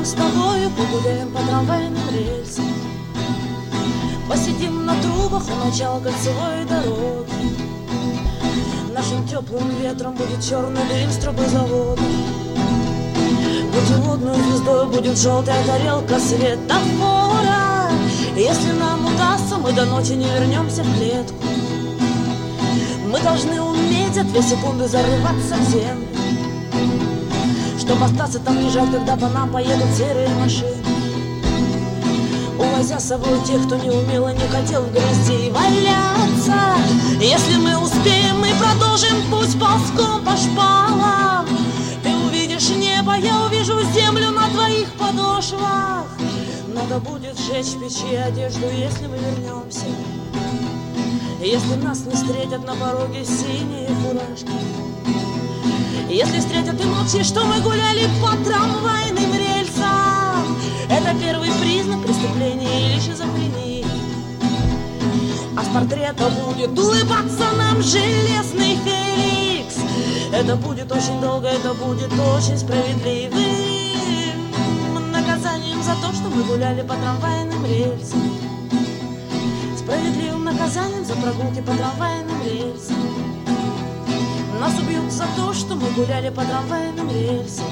с тобою погуляем по трамвайным рельсам. Посидим на трубах у начала кольцевой дороги. Нашим теплым ветром будет черный дым с трубозавода. Путеводной звездой будет желтая тарелка светофора. Если нам удастся, мы до ночи не вернемся в клетку. Мы должны уметь за 2 секунды зарываться в землю, чтобы остаться там лежать, когда по нам поедут серые машины, увозя с собой тех, кто не умел и не хотел в грязи валяться. Если мы успеем, мы продолжим путь ползком по шпалам. Ты увидишь небо, я увижу землю на твоих подошвах. Надо будет сжечь в печи одежду, если мы вернемся. Если нас не встретят на пороге синие фуражки. Если встретят и молчишь, что мы гуляли по трамвайным рельсам, это первый признак преступления или шизофрении. А с портрета будет улыбаться нам железный Феликс. Это будет очень долго, это будет очень справедливым наказанием за то, что мы гуляли по трамвайным рельсам. Справедливым наказанием за прогулки по трамвайным рельсам. Нас убьют за то, что мы гуляли по трамвайным рельсам.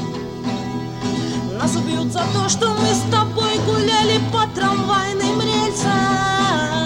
Нас убьют за то, что мы с тобой гуляли по трамвайным рельсам.